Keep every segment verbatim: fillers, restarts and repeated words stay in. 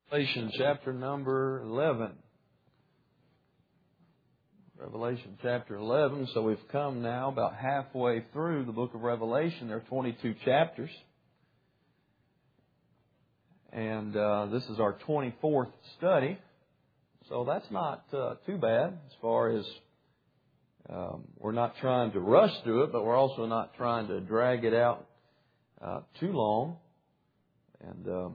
Revelation chapter number eleven. Revelation chapter eleven. So we've come now about halfway through the book of Revelation. There are twenty-two chapters. And uh, this is our twenty-fourth study. So that's not uh, too bad as far as um, we're not trying to rush through it, but we're also not trying to drag it out uh, too long. And um,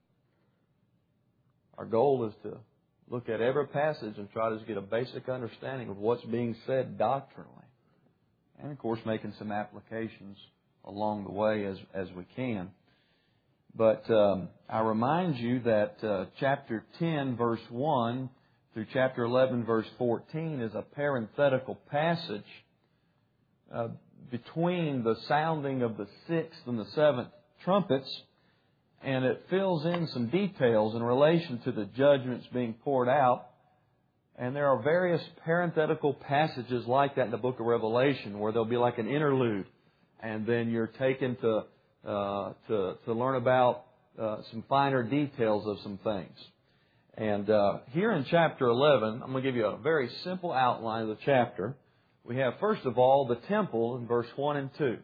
our goal is to look at every passage and try to get a basic understanding of what's being said doctrinally. And, of course, making some applications along the way as, as we can. But um, I remind you that uh, chapter ten, verse one, through chapter eleven, verse fourteen, is a parenthetical passage uh, between the sounding of the sixth and the seventh trumpets. And it fills in some details in relation to the judgments being poured out. And there are various parenthetical passages like that in the book of Revelation where there'll be like an interlude. And then you're taken to uh, to, to learn about uh, some finer details of some things. And uh, here in chapter eleven, I'm going to give you a very simple outline of the chapter. We have, first of all, the temple in verse one and two.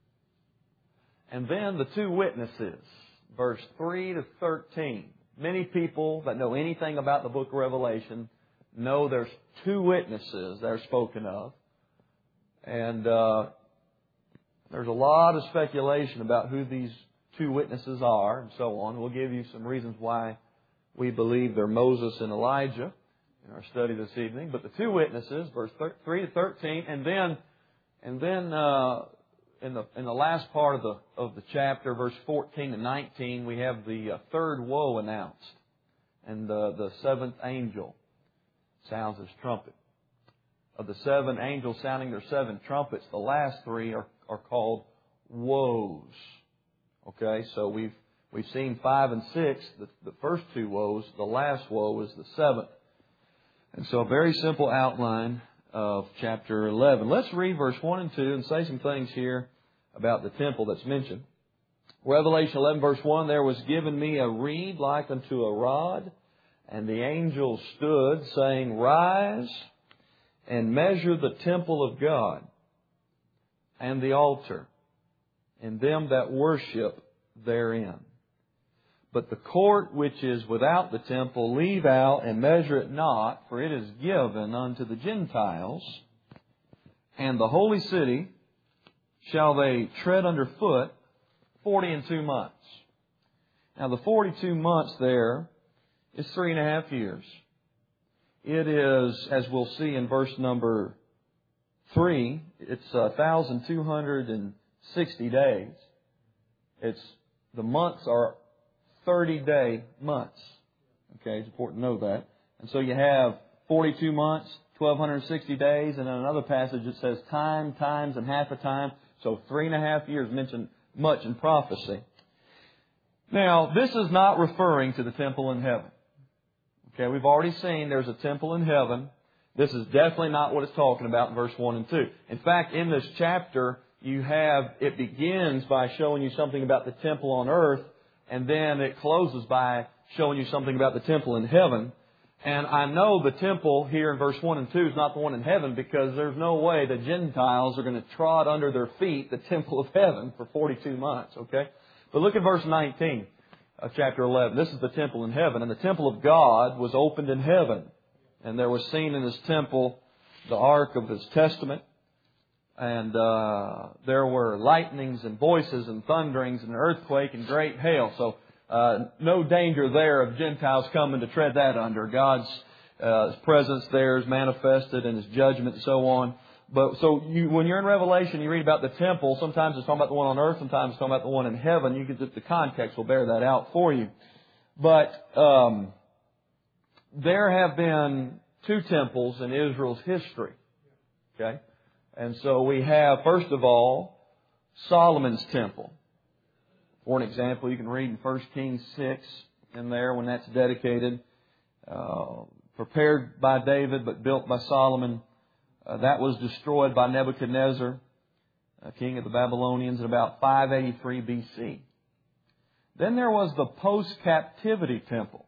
And then the two witnesses. Verse three to thirteen. Many people that know anything about the book of Revelation know there's two witnesses that are spoken of. And uh, there's a lot of speculation about who these two witnesses are and so on. We'll give you some reasons why we believe they're Moses and Elijah in our study this evening. But the two witnesses, verse three to thirteen, and then and then uh, In the in the last part of the of the chapter, verse fourteen and nineteen, we have the uh, third woe announced, and the the seventh angel sounds his trumpet. Of the seven angels sounding their seven trumpets, the last three are are called woes. Okay, so we've we've seen five and six, the the first two woes. The last woe is the seventh, and so a very simple outline of chapter eleven. Let's read verse one and two and say some things here about the temple that's mentioned. Revelation eleven verse one, there was given me a reed like unto a rod, and the angel stood, saying, Rise and measure the temple of God, and the altar, and them that worship therein. But the court which is without the temple leave out and measure it not, for it is given unto the Gentiles. And the holy city shall they tread under foot forty and two months. Now the forty-two months there is three and a half years. It is, as we'll see in verse number three, it's one thousand two hundred sixty days. It's the months are thirty-day months. Okay, it's important to know that. And so you have forty-two months, twelve sixty days, and in another passage it says time, times, and half a time. So three and a half years mentioned much in prophecy. Now, this is not referring to the temple in heaven. Okay, we've already seen there's a temple in heaven. This is definitely not what it's talking about in verse one and two. In fact, in this chapter, you have, it begins by showing you something about the temple on earth, and then it closes by showing you something about the temple in heaven. And I know the temple here in verse one and two is not the one in heaven, because there's no way the Gentiles are going to trod under their feet the temple of heaven for forty-two months. Okay? But look at verse nineteen of chapter eleven. This is the temple in heaven. And the temple of God was opened in heaven. And there was seen in His temple the ark of His testament. And uh, there were lightnings and voices and thunderings and an earthquake and great hail. So uh, no danger there of Gentiles coming to tread that under. God's uh, presence there is manifested and His judgment and so on. But so you, when you're in Revelation, you read about the temple. Sometimes it's talking about the one on earth. Sometimes it's talking about the one in heaven. You get the context will bear that out for you. But um, there have been two temples in Israel's history. Okay. And so we have, first of all, Solomon's temple. For an example, you can read in First Kings six in there when that's dedicated. Uh, prepared by David but built by Solomon. Uh, that was destroyed by Nebuchadnezzar, uh, king of the Babylonians, in about five eighty-three B C. Then there was the post-captivity temple.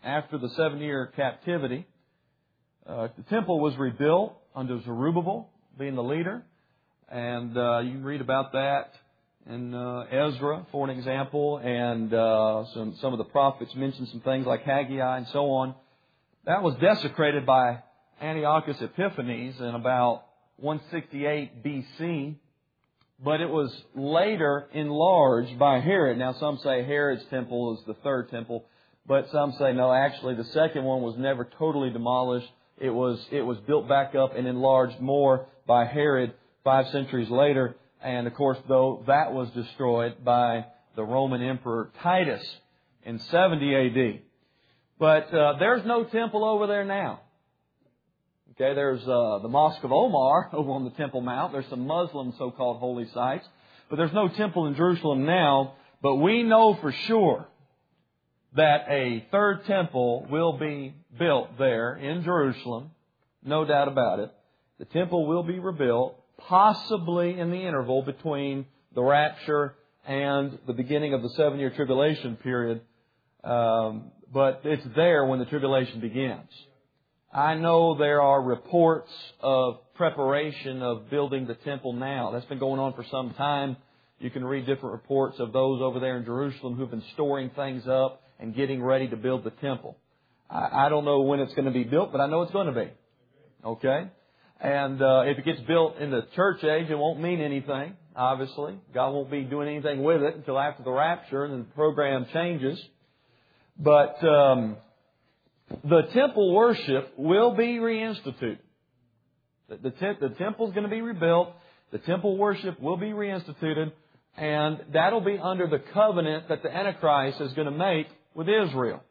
after the seven-year captivity, uh, the temple was rebuilt under Zerubbabel being the leader. And uh, you can read about that in uh, Ezra, for an example. And uh, some, some of the prophets mention some things like Haggai and so on. That was desecrated by Antiochus Epiphanes in about one sixty-eight B C, but it was later enlarged by Herod. Now, some say Herod's temple is the third temple, but some say no, actually the second one was never totally demolished. It was, it was built back up and enlarged more by Herod five centuries later. And of course, though, that was destroyed by the Roman Emperor Titus in seventy A D. But uh, there's no temple over there now. Okay, there's uh, the Mosque of Omar over on the Temple Mount. There's some Muslim so-called holy sites. But there's no temple in Jerusalem now. But we know for sure that a third temple will be built there in Jerusalem. No doubt about it. The temple will be rebuilt, possibly in the interval between the rapture and the beginning of the seven-year tribulation period. Um, but it's there when the tribulation begins. I know there are reports of preparation of building the temple now. That's been going on for some time. You can read different reports of those over there in Jerusalem who've been storing things up and getting ready to build the temple. I, I don't know when it's going to be built, but I know it's going to be. Okay? And uh, if it gets built in the church age, it won't mean anything, obviously. God won't be doing anything with it until after the rapture and the program changes. But um, the temple worship will be reinstituted. The, the, te- the temple is going to be rebuilt. The temple worship will be reinstituted. And that'll be under the covenant that the Antichrist is going to make with Israel.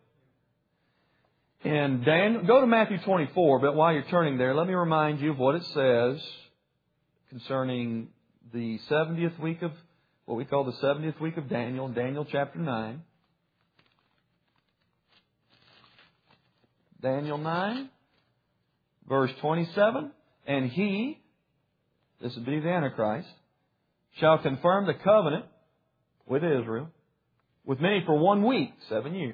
And Dan, go to Matthew twenty-four, but while you're turning there, let me remind you of what it says concerning the seventieth week of, what we call the seventieth week of Daniel, Daniel chapter nine. Daniel nine, verse twenty-seven. And he, this would be the Antichrist, shall confirm the covenant with Israel with many for one week, seven years.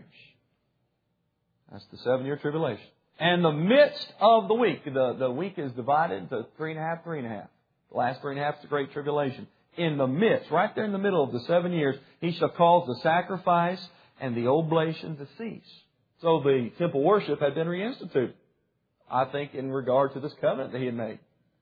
That's the seven-year tribulation. And the midst of the week, the, the week is divided into three and a half, three and a half. The last three and a half is the Great Tribulation. In the midst, right there in the middle of the seven years, he shall cause the sacrifice and the oblation to cease. So the temple worship had been reinstituted, I think, in regard to this covenant that he had made.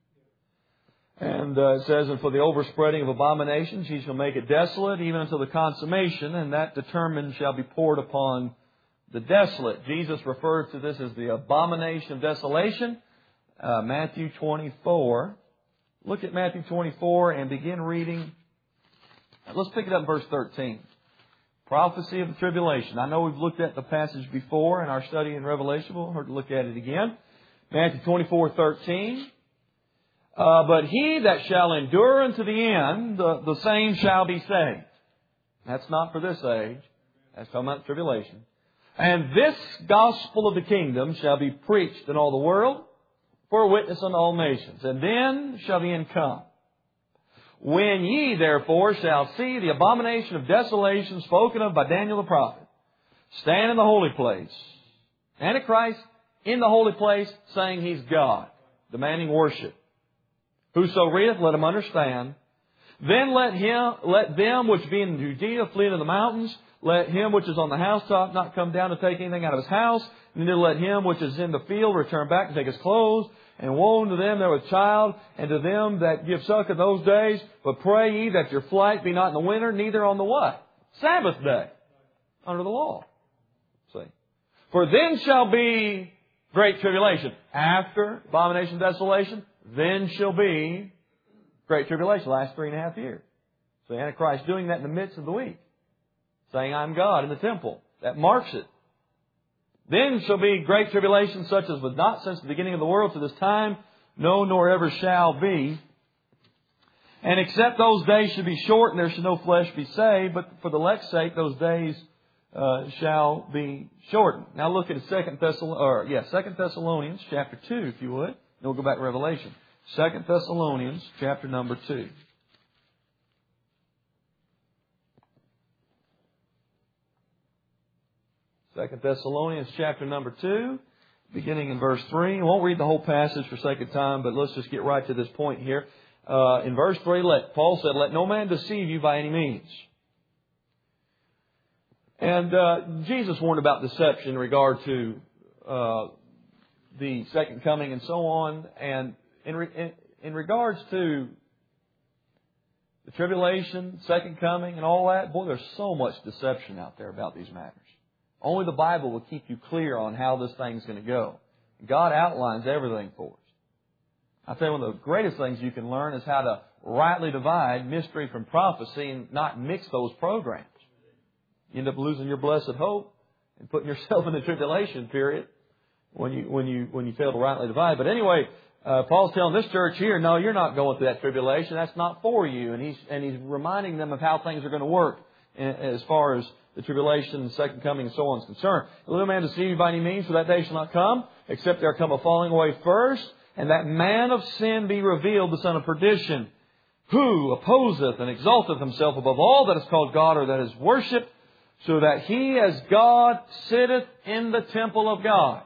And uh, it says, and for the overspreading of abominations, he shall make it desolate, even until the consummation, and that determined shall be poured upon the desolate. Jesus refers to this as the abomination of desolation. Uh, Matthew twenty-four. Look at Matthew twenty-four and begin reading. Let's pick it up in verse thirteen. Prophecy of the tribulation. I know we've looked at the passage before in our study in Revelation. We'll have to look at it again. Matthew twenty-four thirteen. Uh, but he that shall endure unto the end, the, the same shall be saved. That's not for this age. That's talking about the tribulation. And this gospel of the kingdom shall be preached in all the world for a witness unto all nations. And then shall the end come. When ye therefore shall see the abomination of desolation spoken of by Daniel the prophet, stand in the holy place. Antichrist in the holy place saying he's God, demanding worship. Whoso readeth, let him understand. Then let him, let them which be in Judea flee into the mountains. Let him which is on the housetop not come down to take anything out of his house. Neither let him which is in the field return back to take his clothes. And woe unto them that are with child, and to them that give suck in those days. But pray ye that your flight be not in the winter, neither on the what? Sabbath day. Under the law. See. For then shall be great tribulation. After abomination of desolation, then shall be great tribulation. Last three and a half years. So Antichrist doing that in the midst of the week. Saying, I'm God in the temple. That marks it. Then shall be great tribulation such as was not since the beginning of the world to this time, no, nor ever shall be. And except those days should be shortened, there should no flesh be saved. But for the elect's sake, those days uh, shall be shortened. Now look at Second Thessalonians, or yeah, Second Thessalonians chapter two, if you would. Then we'll go back to Revelation. Second Thessalonians chapter number two. Second Thessalonians chapter number two, beginning in verse three. I won't read the whole passage for sake of time, but let's just get right to this point here. Uh, in verse three, let, Paul said, "Let no man deceive you by any means." And uh, Jesus warned about deception in regard to uh, the second coming and so on. And in, re- in, in regards to the tribulation, second coming, and all that, boy, there's so much deception out there about these matters. Only the Bible will keep you clear on how this thing's going to go. God outlines everything for us. I tell you, one of the greatest things you can learn is how to rightly divide mystery from prophecy and not mix those programs. You end up losing your blessed hope and putting yourself in the tribulation period when you when you when you fail to rightly divide. But anyway, uh, Paul's telling this church here, no, you're not going through that tribulation. That's not for you. And he's and he's reminding them of how things are going to work as far as the tribulation, the second coming, and so on is concerned. Let no man deceive you by any means, for that day shall not come, except there come a falling away first, and that man of sin be revealed, the son of perdition, who opposeth and exalteth himself above all that is called God or that is worshipped, so that he as God sitteth in the temple of God,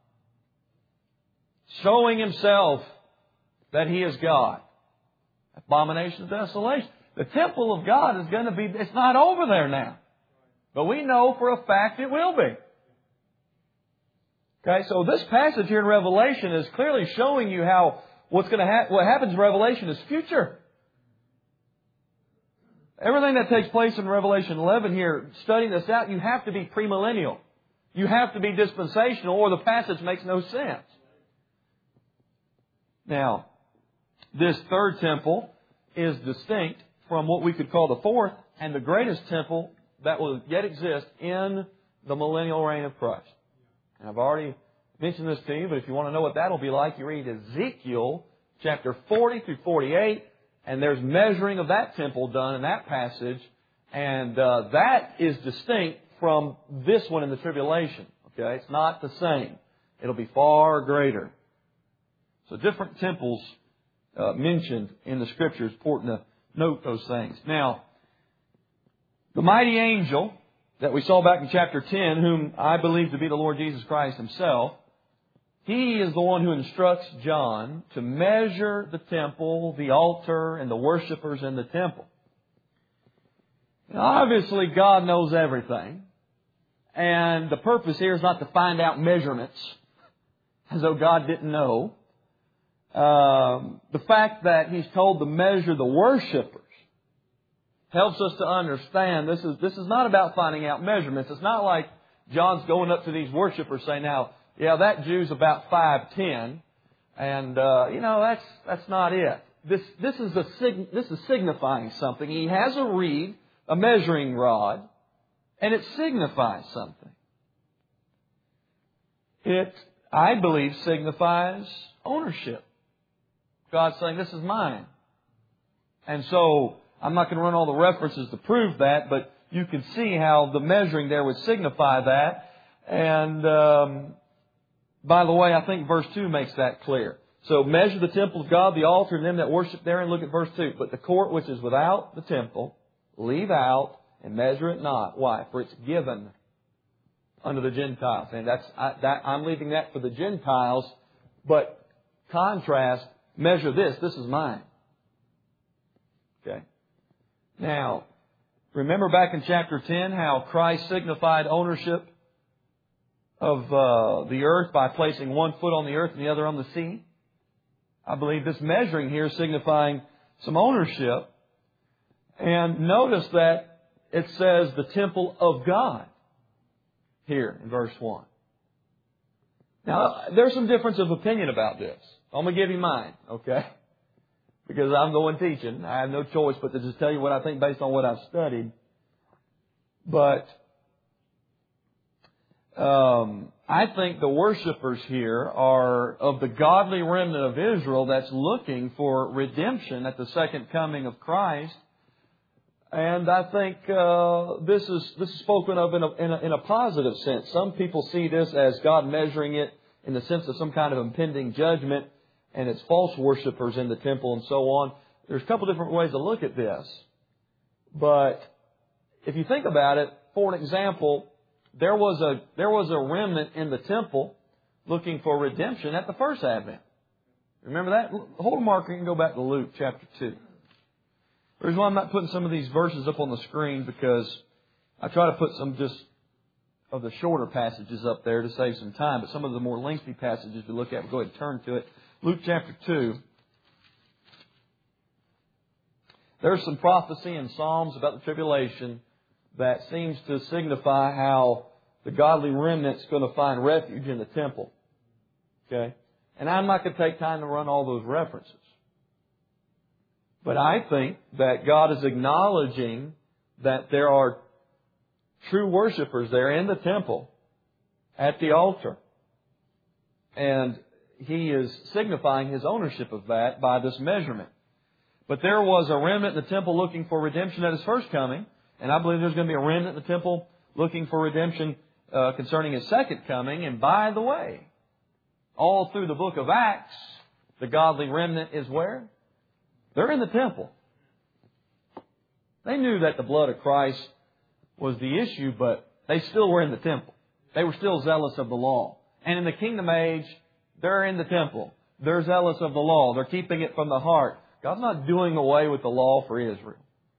showing himself that he is God. Abomination of desolation. The temple of God is going to be, it's not over there now. But we know for a fact it will be. Okay, so this passage here in Revelation is clearly showing you how what's going to ha- what happens in Revelation is future. Everything that takes place in Revelation eleven here, studying this out, you have to be premillennial. You have to be dispensational, or the passage makes no sense. Now, this third temple is distinct from what we could call the fourth and the greatest temple that will yet exist in the millennial reign of Christ. And I've already mentioned this to you, but if you want to know what that'll be like, you read Ezekiel chapter forty through forty-eight, and there's measuring of that temple done in that passage, and uh, that is distinct from this one in the tribulation. Okay, it's not the same. It'll be far greater. So different temples uh, mentioned in the Scriptures. Important to note those things. Now, the mighty angel that we saw back in chapter ten, whom I believe to be the Lord Jesus Christ Himself, He is the one who instructs John to measure the temple, the altar, and the worshipers in the temple. Now, obviously, God knows everything. And the purpose here is not to find out measurements, as though God didn't know. Um, the fact that He's told to measure the worshipers helps us to understand this is this is not about finding out measurements. It's not like John's going up to these worshipers saying, now, yeah, that Jew's about five ten, and uh, you know that's that's not it. This this is a sig- this is signifying something. He has a reed, a measuring rod, and it signifies something. It, I believe, signifies ownership. God's saying, this is mine. And so, I'm not going to run all the references to prove that, but you can see how the measuring there would signify that. And, um, by the way, I think verse two makes that clear. So, measure the temple of God, the altar, and them that worship therein. Look at verse two. But the court which is without the temple, leave out and measure it not. Why? For it's given unto the Gentiles. And that's, I, that, I'm leaving that for the Gentiles, but contrast, measure this. This is mine. Okay. Now, remember back in chapter ten how Christ signified ownership of uh, the earth by placing one foot on the earth and the other on the sea? I believe this measuring here is signifying some ownership. And notice that it says the temple of God here in verse one. Now, there's some difference of opinion about this. I'm going to give you mine, okay? Because I'm the one teaching. I have no choice but to just tell you what I think based on what I've studied. But um, I think the worshipers here are of the godly remnant of Israel that's looking for redemption at the second coming of Christ. And I think uh, this is this is spoken of in a, in, a, in a positive sense. Some people see this as God measuring it in the sense of some kind of impending judgment, and it's false worshipers in the temple and so on. There's a couple different ways to look at this. But if you think about it, for an example, there was a there was a remnant in the temple looking for redemption at the first advent. Remember that? Hold a marker and go back to Luke chapter two. The reason why I'm not putting some of these verses up on the screen because I try to put some just of the shorter passages up there to save some time. But some of the more lengthy passages we look at, we'll go ahead and turn to it. Luke chapter two. There's some prophecy in Psalms about the tribulation that seems to signify how the godly remnant's going to find refuge in the temple. Okay? And I'm not going to take time to run all those references. But I think that God is acknowledging that there are true worshipers there in the temple at the altar. And He is signifying His ownership of that by this measurement. But there was a remnant in the temple looking for redemption at His first coming. And I believe there's going to be a remnant in the temple looking for redemption uh, concerning His second coming. And by the way, all through the book of Acts, the godly remnant is where? They're in the temple. They knew that the blood of Christ was the issue, but they still were in the temple. They were still zealous of the law. And in the kingdom age, they're in the temple. They're zealous of the law. They're keeping it from the heart. God's not doing away with the law for Israel.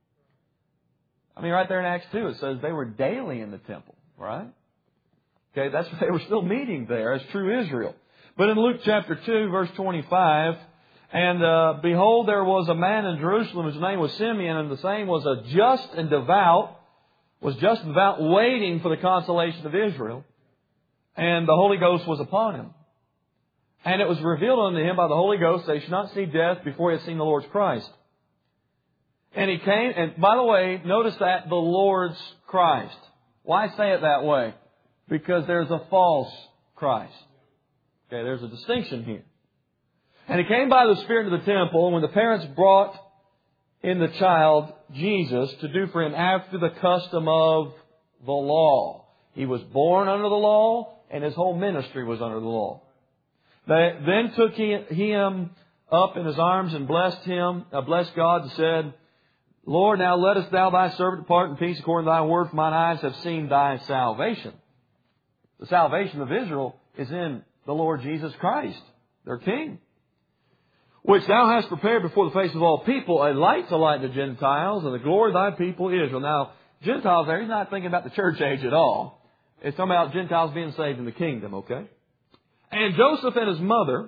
I mean, right there in Acts two, it says they were daily in the temple, right? Okay, that's they were still meeting there as true Israel. But in Luke chapter two, verse twenty-five, and uh, behold, there was a man in Jerusalem whose name was Simeon, and the same was a just and devout, was just and devout, waiting for the consolation of Israel. And the Holy Ghost was upon him. And it was revealed unto him by the Holy Ghost that he should not see death before he had seen the Lord's Christ. And he came, and by the way, notice that, the Lord's Christ. Why say it that way? Because there's a false Christ. Okay, there's a distinction here. And he came by the Spirit into the temple, and when the parents brought in the child, Jesus, to do for him after the custom of the law. He was born under the law, and his whole ministry was under the law. They then took him up in his arms and blessed him, uh, blessed God, and said, Lord, now lettest thou thy servant depart in peace according to thy word, for mine eyes have seen thy salvation. The salvation of Israel is in the Lord Jesus Christ, their King, which thou hast prepared before the face of all people, a light to lighten the Gentiles, and the glory of thy people Israel. Now, Gentiles there, he's not thinking about the church age at all. It's talking about Gentiles being saved in the kingdom, okay? And Joseph and his mother,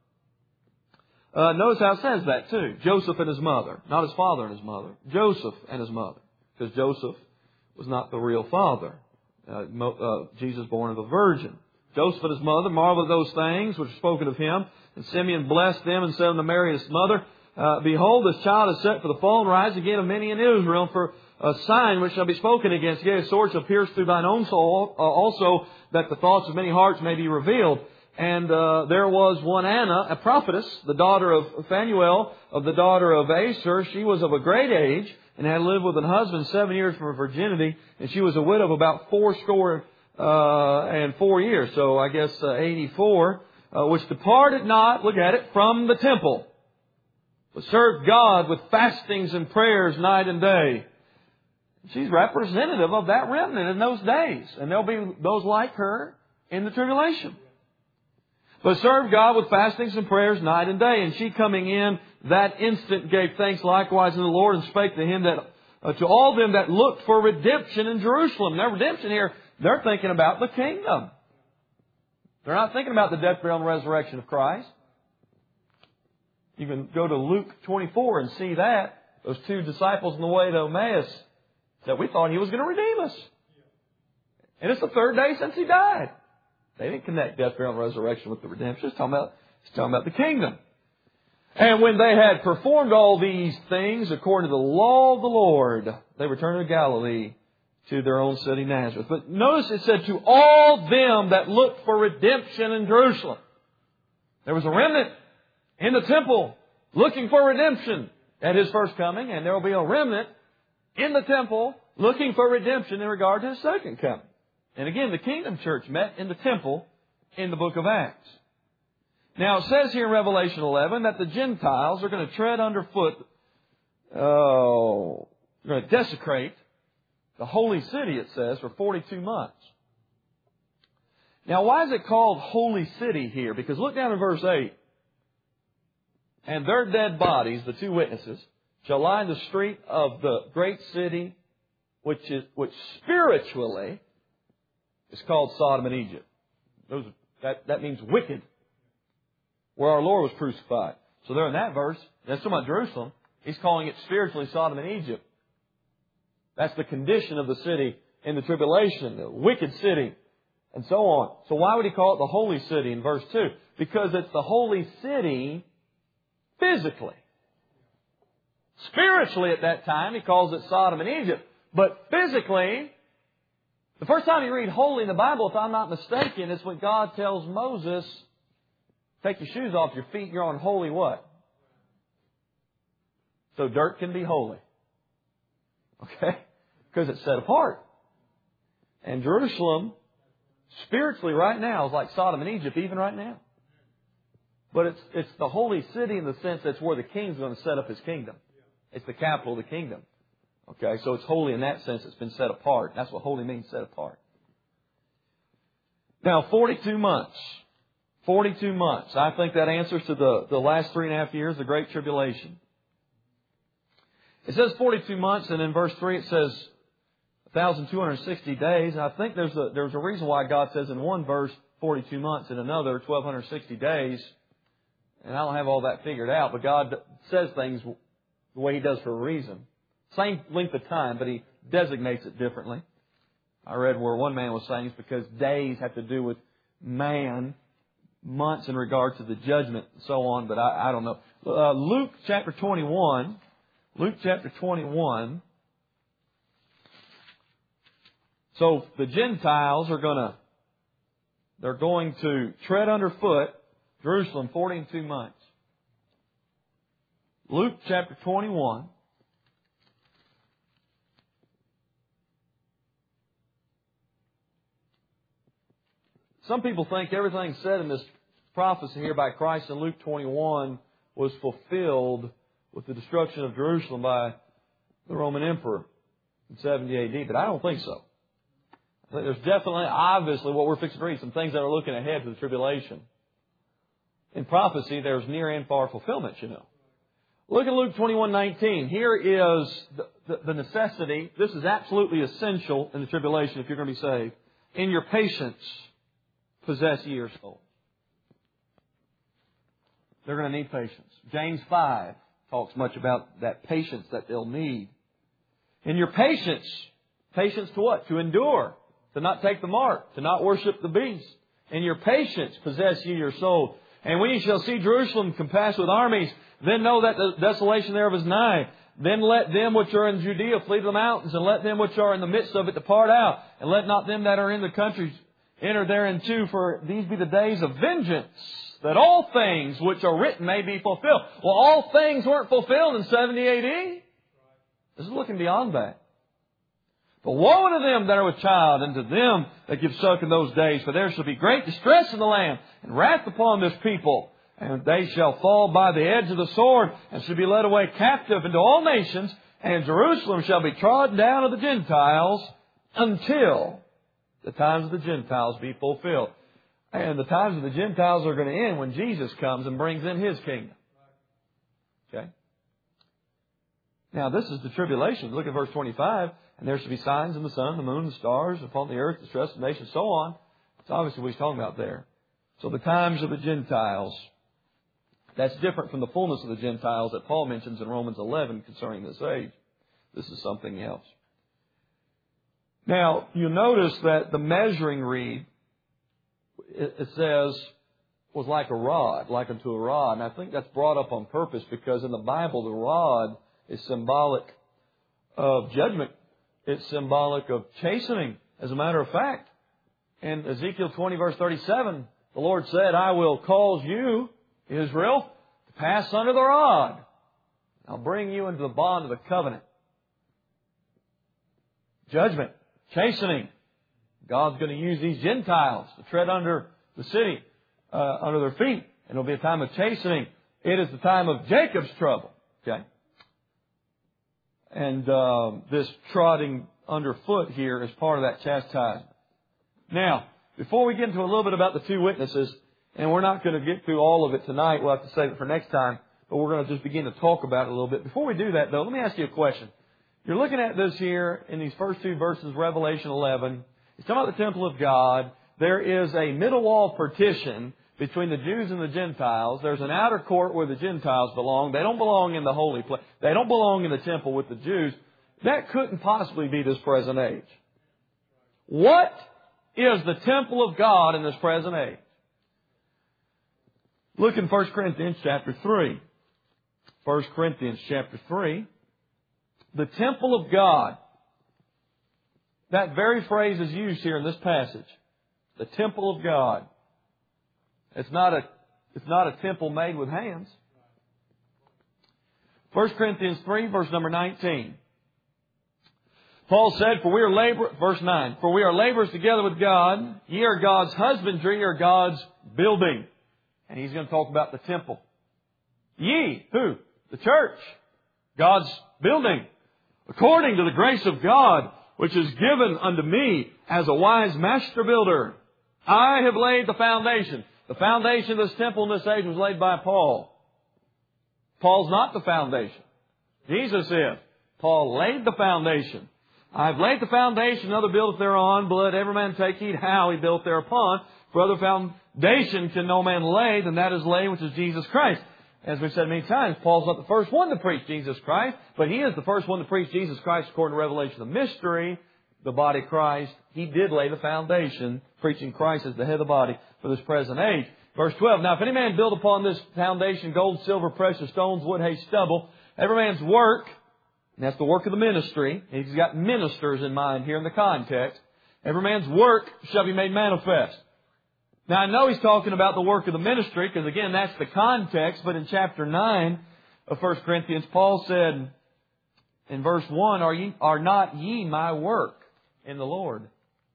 uh, notice how it says that too. Joseph and his mother. Not his father and his mother. Joseph and his mother. Because Joseph was not the real father. Uh, uh, Jesus born of a virgin. Joseph and his mother marveled at those things which were spoken of him. And Simeon blessed them and said unto Mary his mother, uh, Behold, this child is set for the fall and rise again of many in Israel, for a sign which shall be spoken against. Yea, a sword shall pierce through thine own soul, uh, also that the thoughts of many hearts may be revealed. And uh, there was one Anna, a prophetess, the daughter of Phanuel, of the daughter of Aser. She was of a great age, and had lived with an husband seven years from her virginity, and she was a widow of about fourscore uh, and four years, so I guess uh, eighty-four, uh, which departed not, look at it, from the temple, but served God with fastings and prayers night and day. She's representative of that remnant in those days, and there'll be those like her in the tribulation. But served God with fastings and prayers night and day. And she coming in that instant gave thanks likewise unto the Lord, and spake to him that uh, to all them that looked for redemption in Jerusalem. Now redemption here, they're thinking about the kingdom. They're not thinking about the death, burial, and resurrection of Christ. You can go to Luke twenty-four and see that. Those two disciples on the way to Emmaus that we thought He was going to redeem us. And it's the third day since He died. They didn't connect death, burial, and resurrection with the redemption. It's talking about, it's talking about the kingdom. And when they had performed all these things according to the law of the Lord, they returned to Galilee to their own city Nazareth. But notice it said, to all them that looked for redemption in Jerusalem. There was a remnant in the temple looking for redemption at His first coming, and there will be a remnant in the temple looking for redemption in regard to His second coming. And again, the Kingdom Church met in the temple in the book of Acts. Now, it says here in Revelation eleven that the Gentiles are going to tread underfoot, oh, they're going to desecrate the holy city, it says, for forty-two months. Now, why is it called Holy City here? Because look down in verse eight. And their dead bodies, the two witnesses, shall lie in the street of the great city, which is which spiritually is called Sodom and Egypt. Those, that, that means wicked, where our Lord was crucified. So there in that verse, that's talking about Jerusalem, He's calling it spiritually Sodom and Egypt. That's the condition of the city in the tribulation, the wicked city, and so on. So why would He call it the holy city in verse two? Because it's the holy city physically. Spiritually at that time, He calls it Sodom and Egypt. But physically, the first time you read holy in the Bible, if I'm not mistaken, is when God tells Moses, take your shoes off your feet, you're on holy what? So dirt can be holy. Okay? Because it's set apart. And Jerusalem, spiritually right now, is like Sodom and Egypt, even right now. But it's it's the holy city in the sense that's where the king's going to set up his kingdom. It's the capital of the kingdom. Okay, so it's holy in that sense. It's been set apart. That's what holy means, set apart. Now, forty-two months. forty-two months. I think that answers to the, the last three and a half years, the Great Tribulation. It says forty-two months, and in verse three it says one thousand two hundred sixty days. And I think there's a, there's a reason why God says in one verse forty-two months, in another twelve sixty days. And I don't have all that figured out, but God says things the way He does for a reason. Same length of time, but He designates it differently. I read where one man was saying it's because days have to do with man, months in regard to the judgment and so on, but I, I don't know. Uh, Luke chapter twenty-one. Luke chapter twenty-one. So the Gentiles are going to, they're going to tread underfoot Jerusalem forty-two months. Luke chapter twenty-one. Some people think everything said in this prophecy here by Christ in Luke twenty-one was fulfilled with the destruction of Jerusalem by the Roman Emperor in seventy A D, but I don't think so. I think there's definitely, obviously, what we're fixing to read, some things that are looking ahead to the tribulation. In prophecy, there's near and far fulfillment, you know. Look at Luke twenty-one nineteen. Here is the, the, the necessity. This is absolutely essential in the tribulation if you're going to be saved. In your patience, possess ye your soul. They're going to need patience. James five talks much about that patience that they'll need. In your patience, patience to what? To endure, to not take the mark, to not worship the beast. In your patience, possess ye your soul. And when ye shall see Jerusalem compassed with armies, then know that the desolation thereof is nigh. Then let them which are in Judea flee to the mountains, and let them which are in the midst of it depart out. And let not them that are in the countries enter therein too, for these be the days of vengeance, that all things which are written may be fulfilled. Well, all things weren't fulfilled in seventy A D. This is looking beyond that. But woe unto them that are with child, and to them that give suck in those days, for there shall be great distress in the land, and wrath upon this people. And they shall fall by the edge of the sword, and shall be led away captive into all nations, and Jerusalem shall be trodden down of the Gentiles, until the times of the Gentiles be fulfilled. And the times of the Gentiles are going to end when Jesus comes and brings in His kingdom. Okay? Now, this is the tribulation. Look at verse twenty-five. And there shall be signs in the sun, the moon, the stars, upon the earth, distress of nations, so on. It's obviously what he's talking about there. So the times of the Gentiles, that's different from the fullness of the Gentiles that Paul mentions in Romans eleven concerning this age. This is something else. Now, you notice that the measuring reed, it, it says, was like a rod, like unto a rod. And I think that's brought up on purpose because in the Bible, the rod is symbolic of judgment. It's symbolic of chastening, as a matter of fact. In Ezekiel twenty, verse thirty-seven, the Lord said, I will cause you, Israel, to pass under the rod. I'll bring you into the bond of the covenant. Judgment, chastening. God's going to use these Gentiles to tread under the city, uh, under their feet. And it'll be a time of chastening. It is the time of Jacob's trouble. Okay? And uh, this trotting underfoot here is part of that chastisement. Now, before we get into a little bit about the two witnesses, and we're not going to get through all of it tonight, we'll have to save it for next time, but we're going to just begin to talk about it a little bit. Before we do that, though, let me ask you a question. You're looking at this here in these first two verses, Revelation eleven. It's talking about the temple of God. There is a middle wall partition between the Jews and the Gentiles. There's an outer court where the Gentiles belong. They don't belong in the holy place. They don't belong in the temple with the Jews. That couldn't possibly be this present age. What is the temple of God in this present age? Look in First Corinthians chapter three. First Corinthians chapter three. The temple of God. That very phrase is used here in this passage. The temple of God. It's not a, it's not a temple made with hands. First Corinthians three, verse number nineteen. Paul said, for we are labor, verse nine, for we are laborers together with God. Ye are God's husbandry, ye are God's building. And he's going to talk about the temple. Ye, who? The church. God's building. According to the grace of God, which is given unto me as a wise master builder, I have laid the foundation. The foundation of this temple in this age was laid by Paul. Paul's not the foundation. Jesus is. Paul laid the foundation. I have laid the foundation, another buildeth thereon, but let every man take heed how he built thereupon. For other foundation can no man lay than that is laid, which is Jesus Christ. As we've said many times, Paul's not the first one to preach Jesus Christ, but he is the first one to preach Jesus Christ according to Revelation, the mystery, the body of Christ. He did lay the foundation, preaching Christ as the head of the body for this present age. Verse twelve, now if any man build upon this foundation gold, silver, precious stones, wood, hay, stubble, every man's work, and that's the work of the ministry. He's got ministers in mind here in the context. Every man's work shall be made manifest. Now, I know he's talking about the work of the ministry, because again, that's the context. But in chapter nine of First Corinthians, Paul said in verse one, Are ye, are not ye my work in the Lord?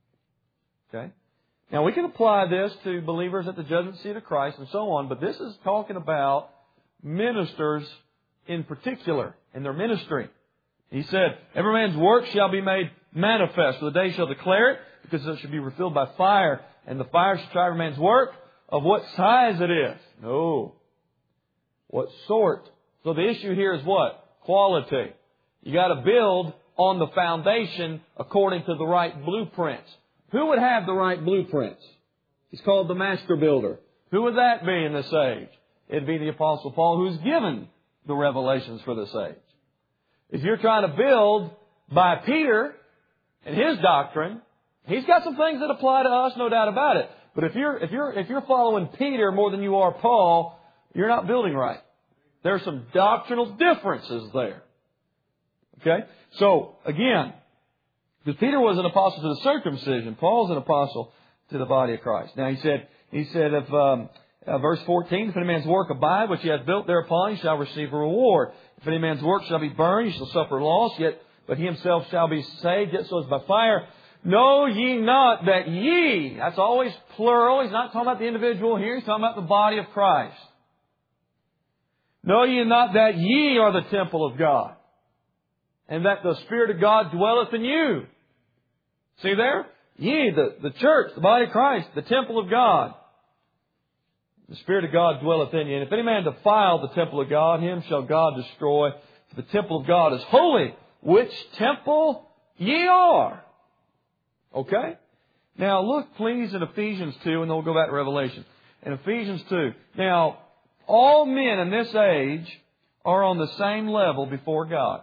Okay. Now, we can apply this to believers at the judgment seat of Christ and so on, but this is talking about ministers in particular, in their ministry. He said, every man's work shall be made manifest, for the day shall declare it, because it shall be revealed by fire. And the fire shall try every man's work of what size it is. No. What sort? So the issue here is what? Quality. You got to build on the foundation according to the right blueprints. Who would have the right blueprints? He's called the master builder. Who would that be in this age? It'd be the Apostle Paul, who's given the revelations for this age. If you're trying to build by Peter and his doctrine, he's got some things that apply to us, no doubt about it. But if you're, if you're, if you're following Peter more than you are Paul, you're not building right. There's some doctrinal differences there. Okay? So, again, because Peter was an apostle to the circumcision, Paul's an apostle to the body of Christ. Now, he said, he said, if, um, uh, verse fourteen, if any man's work abide, which he hath built thereupon, he shall receive a reward. If any man's work shall be burned, he shall suffer loss, yet, but he himself shall be saved, yet so as by fire. Know ye not that ye, that's always plural. He's not talking about the individual here. He's talking about the body of Christ. Know ye not that ye are the temple of God, and that the Spirit of God dwelleth in you. See there? Ye, the, the church, the body of Christ, the temple of God. The Spirit of God dwelleth in you. And if any man defile the temple of God, him shall God destroy. For the temple of God is holy, which temple ye are. Okay? Now look please in Ephesians two, and then we'll go back to Revelation. In Ephesians two. Now, all men in this age are on the same level before God.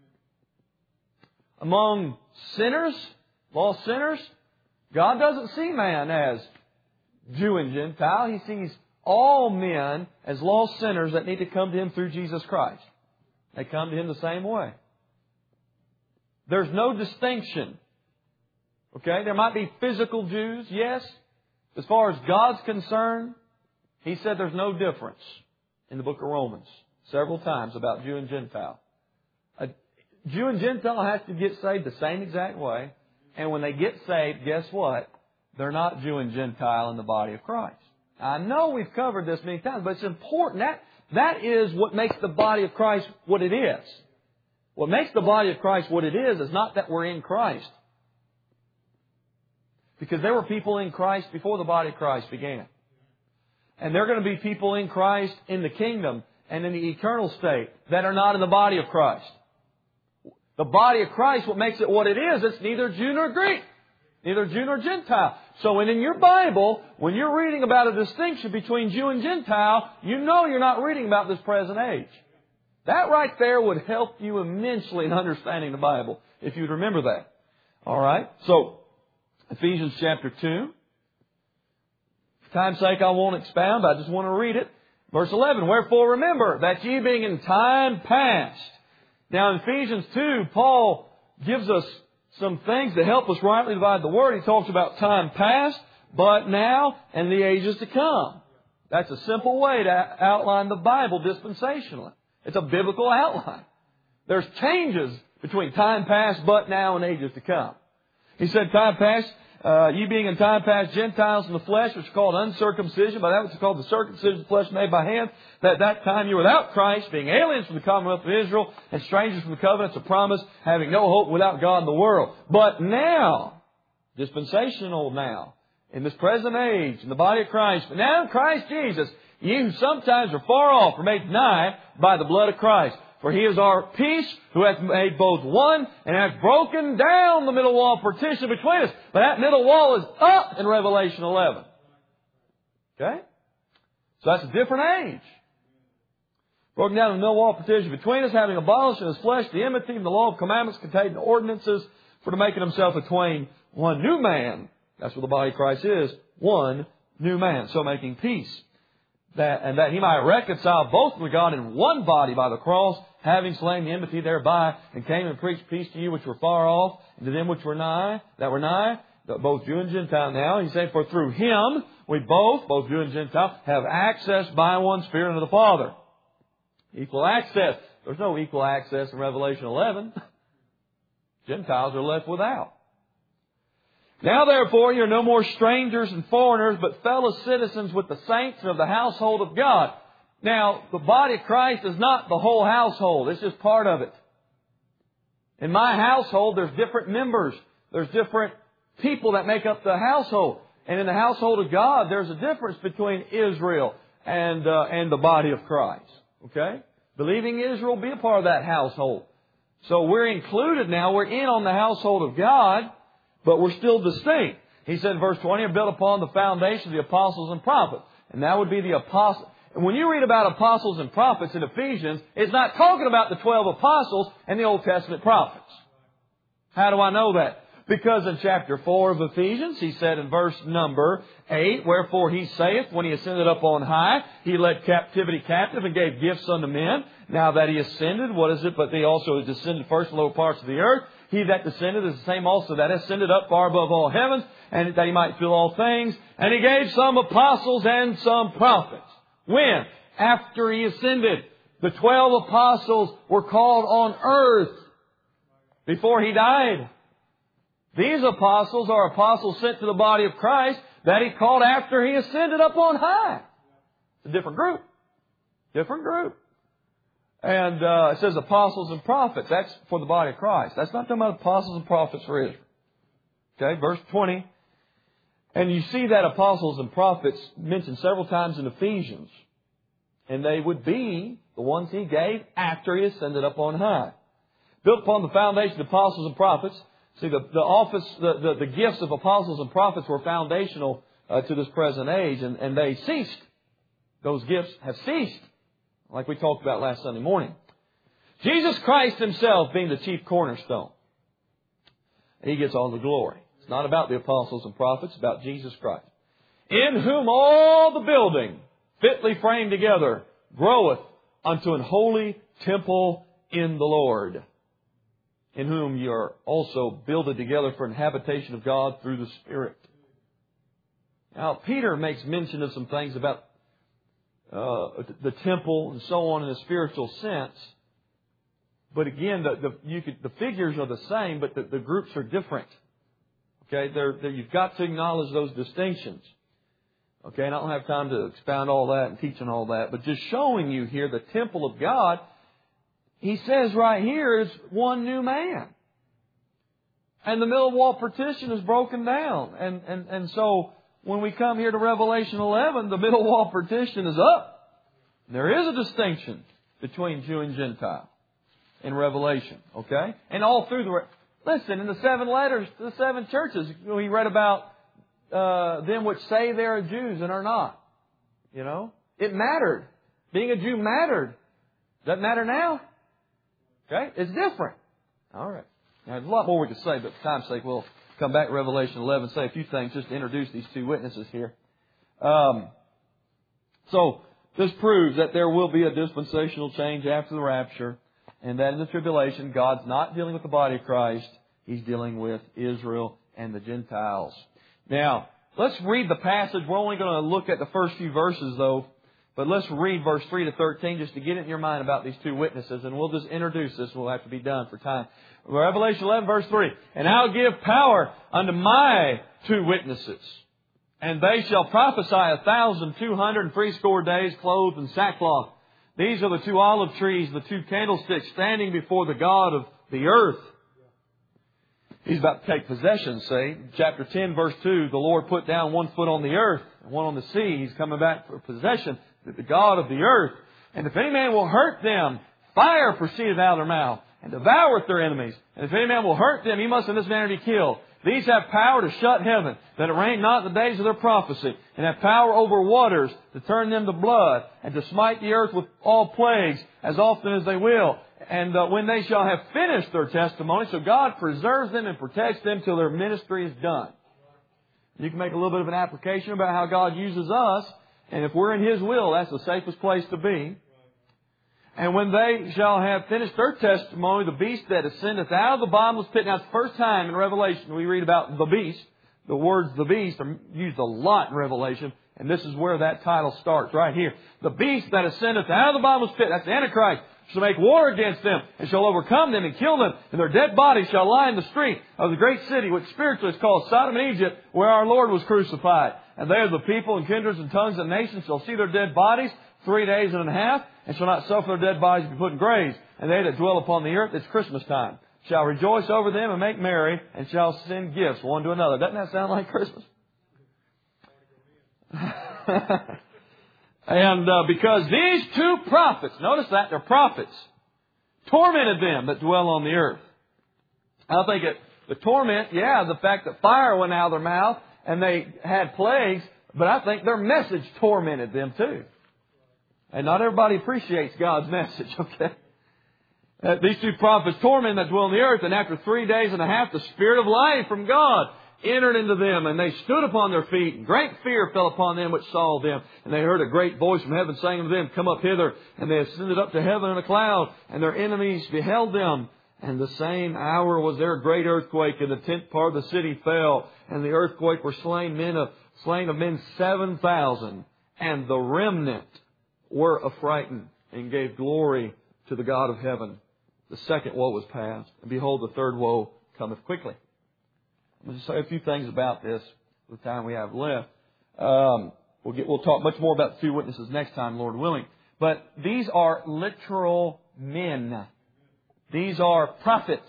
Among sinners, lost sinners, God doesn't see man as Jew and Gentile. He sees all men as lost sinners that need to come to Him through Jesus Christ. They come to Him the same way. There's no distinction. Okay? There might be physical Jews, yes. As far as God's concerned, He said there's no difference in the book of Romans several times about Jew and Gentile. A Jew and Gentile has to get saved the same exact way. And when they get saved, guess what? They're not Jew and Gentile in the body of Christ. I know we've covered this many times, but it's important. That, that is what makes the body of Christ what it is. What makes the body of Christ what it is is not that we're in Christ. Because there were people in Christ before the body of Christ began. And there are going to be people in Christ in the kingdom and in the eternal state that are not in the body of Christ. The body of Christ, what makes it what it is, it's neither Jew nor Greek. Neither Jew nor Gentile. So when in your Bible, when you're reading about a distinction between Jew and Gentile, you know you're not reading about this present age. That right there would help you immensely in understanding the Bible, if you'd remember that. All right? So, Ephesians chapter two. For time's sake, I won't expound, but I just want to read it. Verse eleven, wherefore remember that ye being in time past. Now in Ephesians two, Paul gives us some things to help us rightly divide the Word. He talks about time past, but now, and the ages to come. That's a simple way to outline the Bible dispensationally. It's a biblical outline. There's changes between time past, but now, and ages to come. He said, time past, uh, ye being in time past Gentiles in the flesh, which is called uncircumcision, by that which is called the circumcision of the flesh made by hand, that at that time you were without Christ, being aliens from the commonwealth of Israel, and strangers from the covenants of promise, having no hope without God in the world. But now, dispensational now, in this present age, in the body of Christ, but now in Christ Jesus, ye who sometimes are far off are made nigh by the blood of Christ. For He is our peace, who hath made both one, and hath broken down the middle wall of partition between us. But that middle wall is up in Revelation eleven. Okay? So that's a different age. Broken down the middle wall of partition between us, having abolished in His flesh the enmity and the law of commandments contained in ordinances, for to make in Himself a twain one new man. That's what the body of Christ is. One new man. So making peace. That, and that He might reconcile both with God in one body by the cross, having slain the enmity thereby, and came and preached peace to you which were far off, and to them which were nigh, that were nigh, both Jew and Gentile now. He said, for through Him, we both, both Jew and Gentile, have access by one Spirit unto the Father. Equal access. There's no equal access in Revelation eleven. Gentiles are left without. Now therefore you are no more strangers and foreigners, but fellow citizens with the saints and of the household of God. Now, the body of Christ is not the whole household. It's just part of it. In my household, there's different members. There's different people that make up the household. And in the household of God, there's a difference between Israel and, uh, and the body of Christ. Okay? Believing Israel, be a part of that household. So we're included now. We're in on the household of God. But we're still distinct. He said in verse twenty, are built upon the foundation of the apostles and prophets. And that would be the apostles. And when you read about apostles and prophets in Ephesians, it's not talking about the twelve apostles and the Old Testament prophets. How do I know that? Because in chapter four of Ephesians, he said in verse number eight, wherefore He saith, when He ascended up on high, He led captivity captive and gave gifts unto men. Now that He ascended, what is it? But He also descended first in the lower parts of the earth. He that descended is the same also that ascended up far above all heavens, and that He might fill all things. And He gave some apostles and some prophets. When? After He ascended. The twelve apostles were called on earth before He died. These apostles are apostles sent to the body of Christ that He called after He ascended up on high. It's a different group. Different group. And uh, it says apostles and prophets. That's for the body of Christ. That's not talking about apostles and prophets for Israel. Okay, verse twenty. And you see that apostles and prophets mentioned several times in Ephesians. And they would be the ones He gave after He ascended up on high. Built upon the foundation of apostles and prophets. See, the, the office, the, the, the gifts of apostles and prophets were foundational uh, to this present age. And, and they ceased. Those gifts have ceased. Like we talked about last Sunday morning. Jesus Christ Himself being the chief cornerstone. He gets all the glory. It's not about the apostles and prophets. It's about Jesus Christ. In whom all the building, fitly framed together, groweth unto an holy temple in the Lord. In whom you are also builded together for an habitation of God through the Spirit. Now, Peter makes mention of some things about Uh, the temple and so on in a spiritual sense. But again, the, the, you could, the figures are the same, but the, the groups are different. Okay, they're, they're, you've got to acknowledge those distinctions. Okay, and I don't have time to expound all that and teach on all that, but just showing you here the temple of God, he says right here is one new man. And the middle wall partition is broken down. And, and, and so when we come here to Revelation eleven, the middle wall partition is up. There is a distinction between Jew and Gentile in Revelation. Okay? And all through the... Listen, in the seven letters to the seven churches, we read about uh, them which say they are Jews and are not. You know? It mattered. Being a Jew mattered. Doesn't matter now. Okay? It's different. All right. Now, there's a lot more we could say, but for time's sake, we'll come back to Revelation eleven and say a few things just to introduce these two witnesses here. Um, so, this proves that there will be a dispensational change after the rapture, and that in the tribulation, God's not dealing with the body of Christ. He's dealing with Israel and the Gentiles. Now, let's read the passage. We're only going to look at the first few verses, though. But let's read verse three to thirteen just to get it in your mind about these two witnesses. And we'll just introduce this. We'll have to be done for time. Revelation eleven, verse three. And I'll give power unto my two witnesses. And they shall prophesy a thousand two hundred and threescore days clothed in sackcloth. These are the two olive trees, the two candlesticks standing before the God of the earth. He's about to take possession, see. Chapter ten, verse two, the Lord put down one foot on the earth and one on the sea. He's coming back for possession. The God of the earth. And if any man will hurt them, fire proceedeth out of their mouth, and devoureth their enemies. And if any man will hurt them, he must in this manner be killed. These have power to shut heaven, that it rain not in the days of their prophecy, and have power over waters to turn them to blood, and to smite the earth with all plagues as often as they will. And uh, when they shall have finished their testimony, so God preserves them and protects them till their ministry is done. You can make a little bit of an application about how God uses us. And if we're in His will, that's the safest place to be. And when they shall have finished their testimony, the beast that ascendeth out of the bottomless pit. Now, it's the first time in Revelation we read about the beast. The words the beast are used a lot in Revelation. And this is where that title starts, right here. The beast that ascendeth out of the bottomless pit, that's the Antichrist, shall make war against them, and shall overcome them and kill them. And their dead bodies shall lie in the street of the great city, which spiritually is called Sodom and Egypt, where our Lord was crucified. And there the people and kindreds and tongues and nations shall see their dead bodies three days and a half, and shall not suffer their dead bodies to be put in graves. And they that dwell upon the earth, it's Christmas time, shall rejoice over them and make merry, and shall send gifts one to another. Doesn't that sound like Christmas? And uh, because these two prophets, notice that, they're prophets, tormented them that dwell on the earth. I think it, the torment, yeah, the fact that fire went out of their mouth and they had plagues, but I think their message tormented them too. And not everybody appreciates God's message, okay? Uh, these two prophets tormented that dwell on the earth, and after three days and a half, the Spirit of life from God entered into them, and they stood upon their feet, and great fear fell upon them which saw them. And they heard a great voice from heaven saying unto them, Come up hither. And they ascended up to heaven in a cloud, and their enemies beheld them. And the same hour was there a great earthquake, and the tenth part of the city fell. And the earthquake were slain men of slain of men seven thousand, and the remnant were affrighted, and gave glory to the God of heaven. The second woe was past, and behold, the third woe cometh quickly. I'll just say a few things about this for the time we have left. Um, we'll get, we'll talk much more about the two witnesses next time, Lord willing. But these are literal men. These are prophets.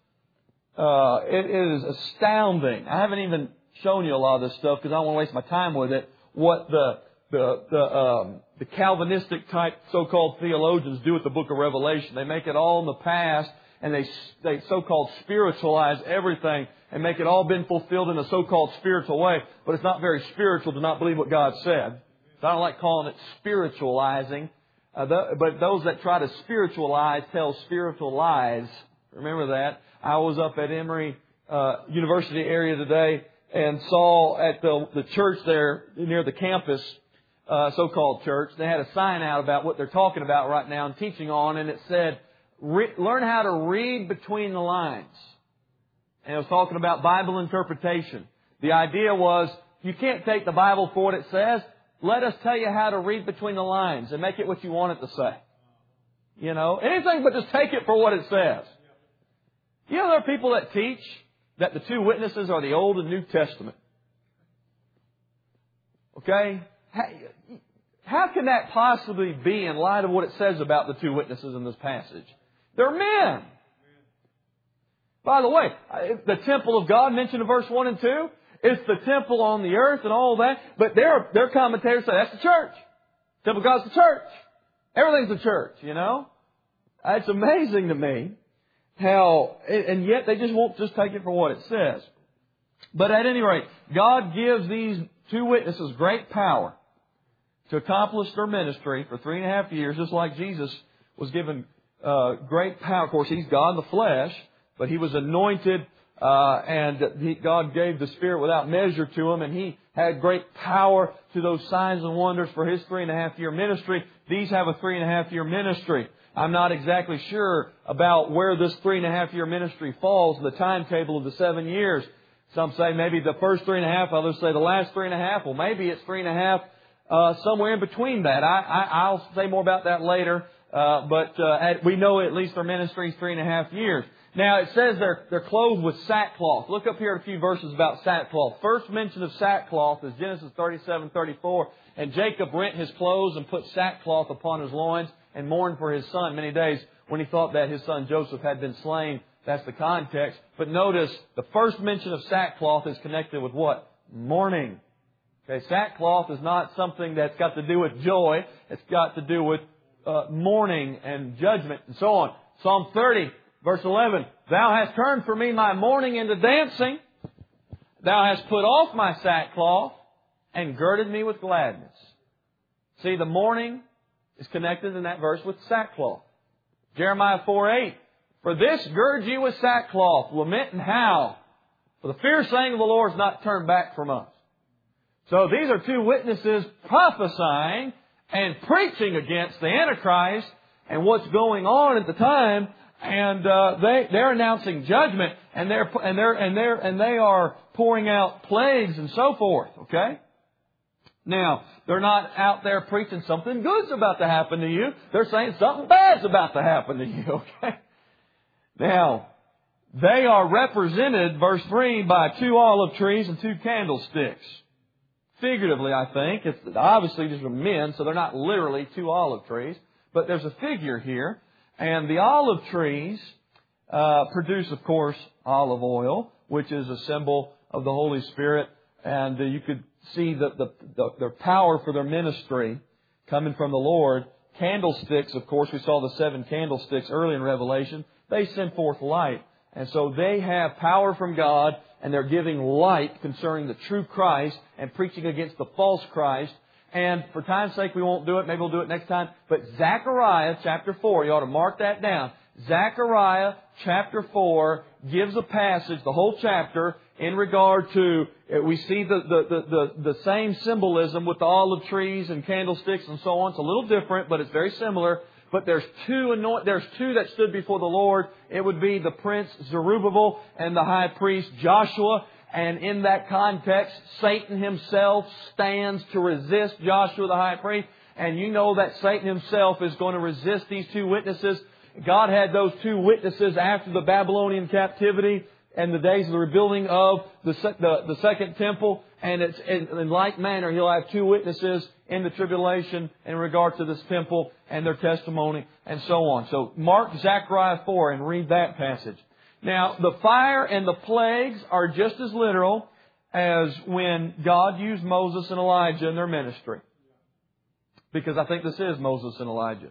Uh, it is astounding. I haven't even shown you a lot of this stuff because I don't want to waste my time with it. What the the the, um, the Calvinistic type so-called theologians do with the book of Revelation. They make it all in the past, and they they so-called spiritualize everything and make it all been fulfilled in a so-called spiritual way. But it's not very spiritual to not believe what God said. So I don't like calling it spiritualizing. Uh, the, but those that try to spiritualize tell spiritual lies. Remember that. I was up at Emory uh, University area today and saw at the, the church there near the campus, uh, so-called church, they had a sign out about what they're talking about right now and teaching on, and it said, Re- learn how to read between the lines. And it was talking about Bible interpretation. The idea was, you can't take the Bible for what it says. Let us tell you how to read between the lines and make it what you want it to say. You know, anything but just take it for what it says. You know, there are people that teach that the two witnesses are the Old and New Testament. Okay? How can that possibly be in light of what it says about the two witnesses in this passage? They're men. By the way, the temple of God mentioned in verse one and two, it's the temple on the earth and all that, but their, their commentators say that's the church. Temple of God's the church. Everything's the church, you know. It's amazing to me how, and yet they just won't just take it for what it says. But at any rate, God gives these two witnesses great power to accomplish their ministry for three and a half years, just like Jesus was given uh, great power. Of course, He's God in the flesh, but He was anointed, uh, and he, God gave the Spirit without measure to Him, and He had great power to those signs and wonders for His three and a half year ministry. These have a three and a half year ministry. I'm not exactly sure about where this three and a half year ministry falls in the timetable of the seven years. Some say maybe the first three and a half, others say the last three and a half. Well, maybe it's three and a half, uh, somewhere in between that. I, I, I'll say more about that later. Uh, but, uh, at, we know at least their ministry is three and a half years. Now, it says they're, they're clothed with sackcloth. Look up here at a few verses about sackcloth. First mention of sackcloth is Genesis thirty-seven thirty-four. And Jacob rent his clothes and put sackcloth upon his loins and mourned for his son many days when he thought that his son Joseph had been slain. That's the context. But notice, the first mention of sackcloth is connected with what? Mourning. Okay, sackcloth is not something that's got to do with joy. It's got to do with uh, mourning and judgment and so on. Psalm thirty, verse eleven. Thou hast turned for me my mourning into dancing. Thou hast put off my sackcloth and girded me with gladness. See, the mourning is connected in that verse with sackcloth. Jeremiah four eight. For this gird ye with sackcloth, lament and howl. For the fierce saying of the Lord is not turned back from us. So these are two witnesses prophesying and preaching against the Antichrist and what's going on at the time. And uh, they they're announcing judgment, and they're and they're and they're and they are pouring out plagues and so forth. Okay. Now, they're not out there preaching something good's about to happen to you. They're saying something bad's about to happen to you. Okay. Now, they are represented, verse three, by two olive trees and two candlesticks. Figuratively, I think. It's obviously these are men, so they're not literally two olive trees. But there's a figure here. And the olive trees uh, produce, of course, olive oil, which is a symbol of the Holy Spirit. And uh, you could see the, the, the, their power for their ministry coming from the Lord. Candlesticks, of course, we saw the seven candlesticks early in Revelation. They send forth light. And so they have power from God, and they're giving light concerning the true Christ and preaching against the false Christ. And for time's sake, we won't do it. Maybe we'll do it next time. But Zechariah chapter four, you ought to mark that down. Zechariah chapter four gives a passage, the whole chapter, in regard to, we see the, the, the, the, the same symbolism with the olive trees and candlesticks and so on. It's a little different, but it's very similar. But there's two anoint, there's two that stood before the Lord. It would be the prince Zerubbabel and the high priest Joshua. And in that context, Satan himself stands to resist Joshua the high priest. And you know that Satan himself is going to resist these two witnesses. God had those two witnesses after the Babylonian captivity and the days of the rebuilding of the, the, the second temple. And it's in, in like manner, He'll have two witnesses in the tribulation in regard to this temple and their testimony and so on. So mark Zechariah four and read that passage. Now, the fire and the plagues are just as literal as when God used Moses and Elijah in their ministry. Because I think this is Moses and Elijah.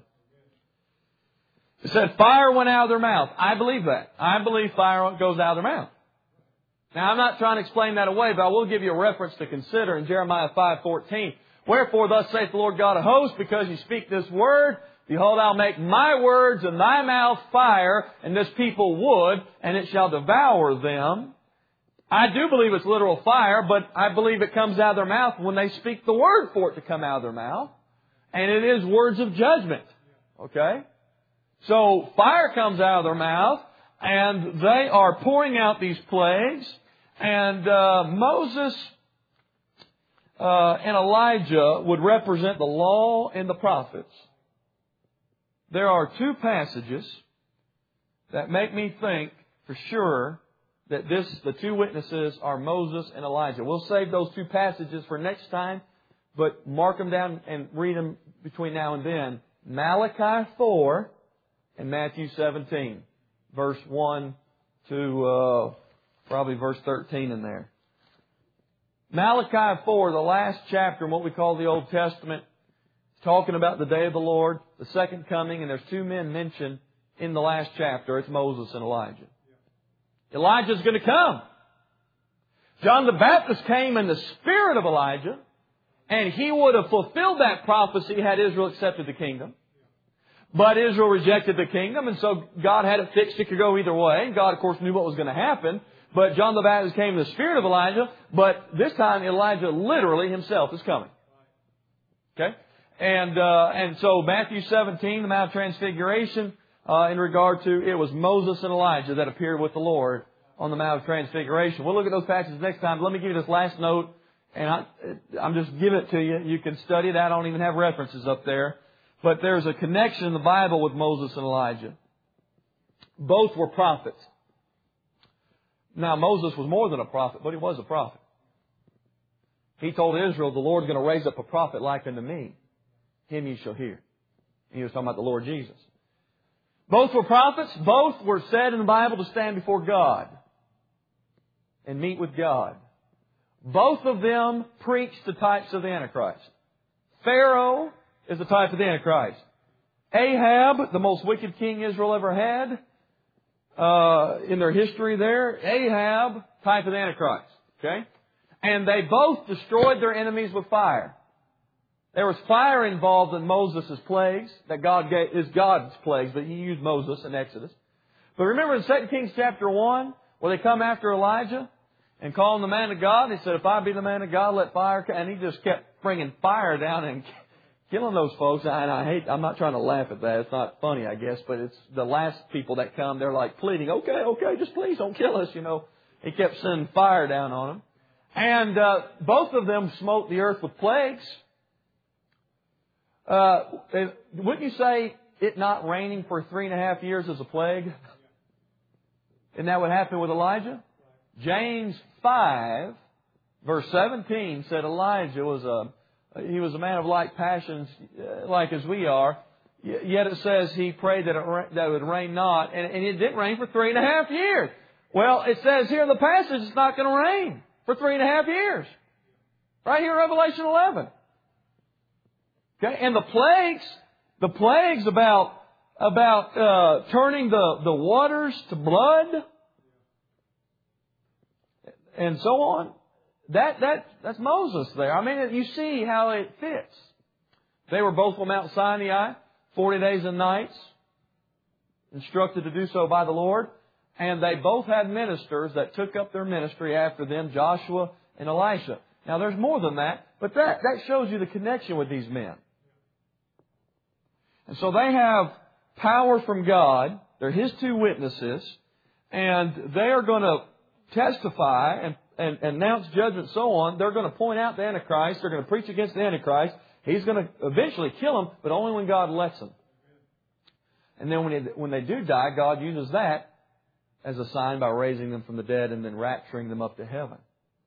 It said fire went out of their mouth. I believe that. I believe fire goes out of their mouth. Now, I'm not trying to explain that away, but I will give you a reference to consider in Jeremiah five fourteen. Wherefore, thus saith the Lord God of hosts, because you speak this word, behold, I'll make my words in thy mouth fire, and this people wood, and it shall devour them. I do believe it's literal fire, but I believe it comes out of their mouth when they speak the word for it to come out of their mouth. And it is words of judgment. Okay? So, fire comes out of their mouth, and they are pouring out these plagues. And uh, Moses uh, and Elijah would represent the law and the prophets. There are two passages that make me think for sure that this, the two witnesses are Moses and Elijah. We'll save those two passages for next time, but mark them down and read them between now and then. Malachi four and Matthew seventeen, verse one to uh, probably verse thirteen in there. Malachi four, the last chapter in what we call the Old Testament, is talking about the day of the Lord, the second coming, and there's two men mentioned in the last chapter. It's Moses and Elijah. Elijah's going to come. John the Baptist came in the spirit of Elijah, and he would have fulfilled that prophecy had Israel accepted the kingdom. But Israel rejected the kingdom, and so God had it fixed. It could go either way. God, of course, knew what was going to happen. But John the Baptist came in the spirit of Elijah, but this time Elijah literally himself is coming. Okay? And uh, and so Matthew seventeen, the Mount of Transfiguration, uh, in regard to, it was Moses and Elijah that appeared with the Lord on the Mount of Transfiguration. We'll look at those passages next time. Let me give you this last note, and I, I'm just giving it to you. You can study it. I don't even have references up there. But there's a connection in the Bible with Moses and Elijah. Both were prophets. Now, Moses was more than a prophet, but he was a prophet. He told Israel, the Lord's going to raise up a prophet like unto me. Him ye shall hear. And he was talking about the Lord Jesus. Both were prophets. Both were said in the Bible to stand before God and meet with God. Both of them preached the types of the Antichrist. Pharaoh is the type of the Antichrist. Ahab, the most wicked king Israel ever had, uh, in their history there, Ahab, type of the Antichrist. Okay? And they both destroyed their enemies with fire. There was fire involved in Moses' plagues, that God gave, is God's plagues, but He used Moses in Exodus. But remember in Second Kings chapter one, where they come after Elijah and call him the man of God, he said, if I be the man of God, let fire come. And he just kept bringing fire down and killing those folks. And I hate, I'm not trying to laugh at that. It's not funny, I guess, but it's the last people that come, they're like pleading, okay, okay, just please don't kill us, you know. He kept sending fire down on them. And uh, both of them smote the earth with plagues. Uh, wouldn't you say it not raining for three and a half years is a plague? Isn't that what happened with Elijah? James five, verse seventeen said Elijah was a, he was a man of like passions, like as we are. Yet it says he prayed that it, that it would rain not, and, and it didn't rain for three and a half years. Well, it says here in the passage it's not going to rain for three and a half years. Right here in Revelation eleven. Okay, and the plagues, the plagues about about uh, turning the, the waters to blood, and so on. That that that's Moses there. I mean, you see how it fits. They were both on Mount Sinai, forty days and nights, instructed to do so by the Lord, and they both had ministers that took up their ministry after them, Joshua and Elisha. Now, there's more than that, but that that shows you the connection with these men. And so they have power from God. They're His two witnesses. And they are going to testify and, and, and announce judgment and so on. They're going to point out the Antichrist. They're going to preach against the Antichrist. He's going to eventually kill him, but only when God lets him. And then when, he, when they do die, God uses that as a sign by raising them from the dead and then rapturing them up to heaven.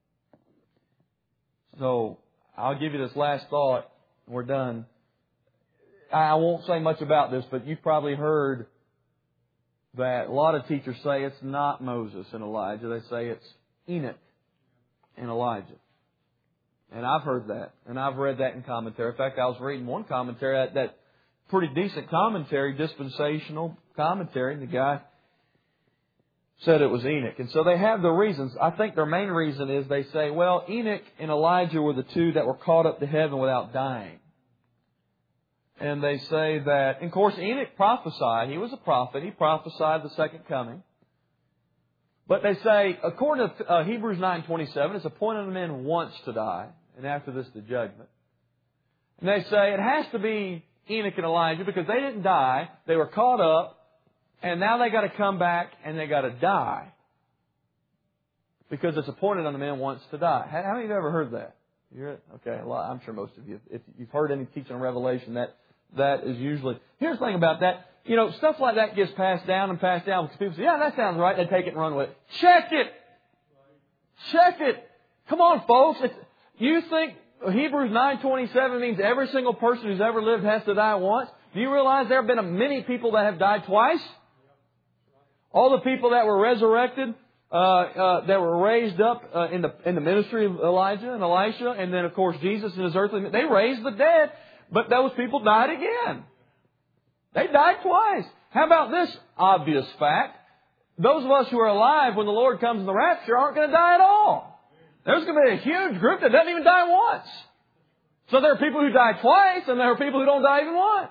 So I'll give you this last thought. We're done. I won't say much about this, but you've probably heard that a lot of teachers say it's not Moses and Elijah. They say it's Enoch and Elijah. And I've heard that. And I've read that in commentary. In fact, I was reading one commentary, that, that pretty decent commentary, dispensational commentary, and the guy said it was Enoch. And so they have the reasons. I think their main reason is they say, well, Enoch and Elijah were the two that were caught up to heaven without dying. And they say that, and of course, Enoch prophesied. He was a prophet. He prophesied the second coming. But they say, according to uh, Hebrews nine twenty-seven, it's appointed unto men once to die, and after this the judgment. And they say it has to be Enoch and Elijah because they didn't die. They were caught up, and now they got to come back and they got to die. Because it's appointed unto men once to die. How many of you have ever heard that? You're, okay, a lot, I'm sure most of you. If you've heard any teaching on Revelation, that that is usually... Here's the thing about that. You know, stuff like that gets passed down and passed down because people say, yeah, that sounds right. They take it and run with it. Check it! Check it! Come on, folks. It's, you think Hebrews nine twenty-seven means every single person who's ever lived has to die once? Do you realize there have been many people that have died twice? All the people that were resurrected, uh, uh, that were raised up uh, in the in the ministry of Elijah and Elisha, and then of course Jesus and His earthly, they raised the dead, but those people died again. They died twice. How about this obvious fact? Those of us who are alive when the Lord comes in the rapture aren't going to die at all. There's going to be a huge group that doesn't even die once. So there are people who die twice, and there are people who don't die even once.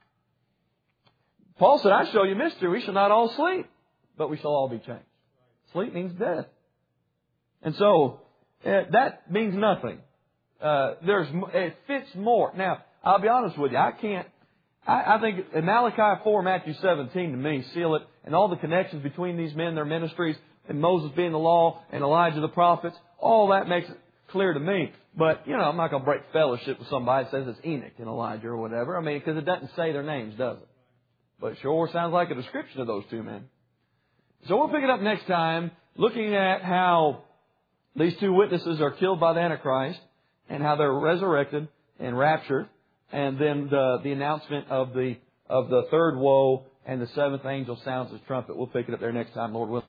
Paul said, I show you a mystery. We shall not all sleep, but we shall all be changed. Sleep means death. And so, uh, that means nothing. Uh, there's, it fits more. Now, I'll be honest with you. I can't, I, I think in Malachi four, Matthew seventeen, to me, seal it, and all the connections between these men, their ministries, and Moses being the law, and Elijah the prophets, all that makes it clear to me. But, you know, I'm not going to break fellowship with somebody that says it's Enoch and Elijah or whatever. I mean, because it doesn't say their names, does it? But it sure sounds like a description of those two men. So we'll pick it up next time, looking at how these two witnesses are killed by the Antichrist and how they're resurrected and raptured, and then the, the announcement of the of the third woe and the seventh angel sounds his trumpet. We'll pick it up there next time, Lord willing.